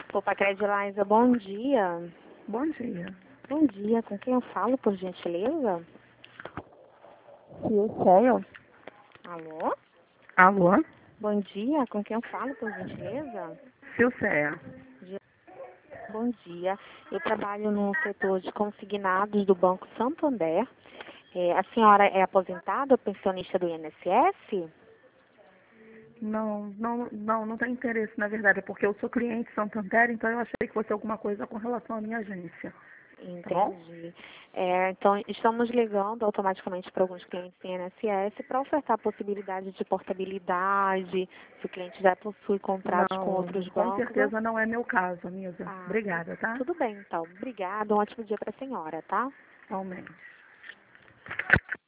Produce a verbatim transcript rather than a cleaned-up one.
Opa, Credilaisa, bom dia. Bom dia. Bom dia, com quem eu falo, por gentileza? Silceia. Alô? Alô? Bom dia, com quem eu falo, por gentileza? Silceia. Bom dia, eu trabalho no setor de consignados do Banco Santander. É, a senhora é aposentada ou pensionista do I N S S? Não, não, não, não tem interesse, na verdade, é porque eu sou cliente Santander, então eu achei que fosse alguma coisa com relação à minha agência. Tá bom? Entendi. É, então, estamos ligando automaticamente para alguns clientes do I N S S para ofertar a possibilidade de portabilidade, se o cliente já possui contratos com Não, outros com bancos. ou- certeza não é meu caso, Nilza. Ah, tu- Obrigada, tá? tudo bem, então. Obrigada, um ótimo dia para a senhora, tá? Realmente.